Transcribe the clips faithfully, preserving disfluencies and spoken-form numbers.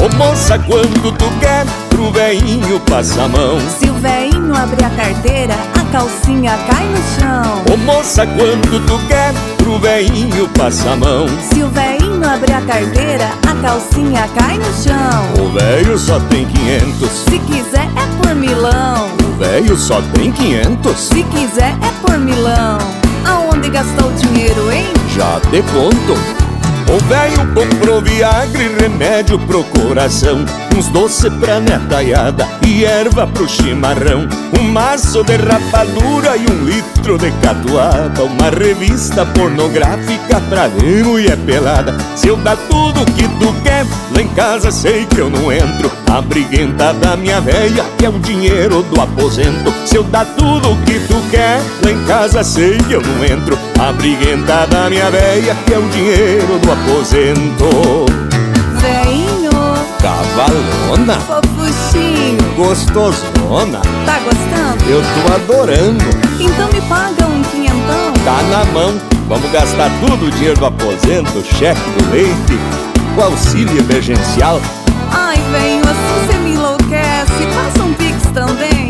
Ô moça, quando tu quer, pro veinho passa a mão. Se o veinho abrir a carteira, a calcinha cai no chão. Ô moça, quando tu quer, pro veinho passa a mão. Se o veinho abrir a carteira, a calcinha cai no chão. O velho só tem quinhentos. Se quiser é por milão. O velho só tem quinhentos. Se quiser é por milão. Aonde gastou o dinheiro, hein? Já te conto. O velho comprou Viagra e remédio pro coração, uns doces pra netaiada e erva pro chimarrão, um maço de rapadura e um litro de catuaba, uma revista pornográfica pra ver mulher pelada. Se eu dar tudo que tu quer, lá em casa sei que eu não entro. A briguenta da minha véia, que é o dinheiro do aposento. Se eu dar tudo que tu quer, lá em casa sei que eu não entro. A briguenta da minha véia, que é o dinheiro do aposento. Veinho, cavalona, fofuchinho, gostosona. tá gostando? Eu tô adorando. Então me paga um quinhentão. Tá na mão, vamos gastar tudo o dinheiro do aposento, cheque do leite, o auxílio emergencial. Ai, veinho, assim cê me enlouquece. Passa um pix também.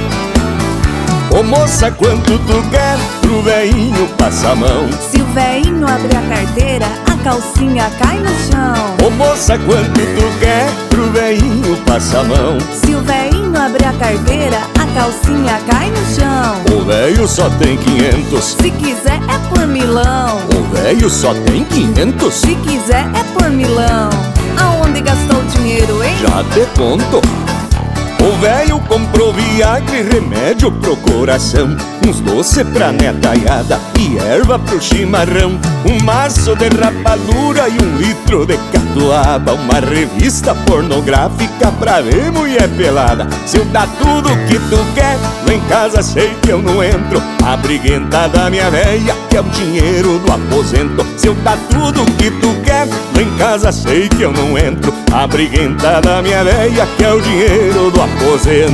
Ô moça, quanto tu quer, pro veinho passa a mão. Se o veinho abrir a carteira, a calcinha cai no chão. Ô moça, quanto tu quer, pro veinho passa a mão. Se o veinho abrir a carteira, a calcinha cai no chão. O velho só tem quinhentos. Se quiser é por milão. O velho só tem quinhentos. Se quiser é por milão. Aonde gastou o dinheiro, hein? Já te conto. O velho comprou Viagra e remédio pro coração, uns doces pra netaiada e erva pro chimarrão, um maço de rapadura e um litro de catuaba, uma revista pornográfica pra ver mulher pelada. Se eu dar tudo que tu quer, lá em casa sei que eu não entro. A briguenta da minha véia, que é o dinheiro do aposento. Se eu dar tudo que tu quer, lá em casa sei que eu não entro. A briguenta da minha véia, que é o dinheiro do aposento.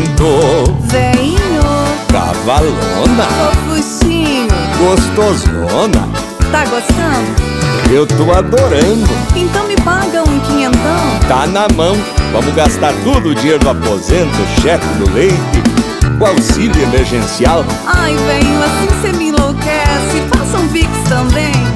Veinho, cavalona, fofuchinho, gostosona. tá gostando? Eu tô adorando. Então me paga um quinhentão. Tá na mão, vamos gastar tudo o dinheiro do aposento, cheque do leite, o auxílio emergencial. Ai, veinho, assim cê me enlouquece. Passa um pix também.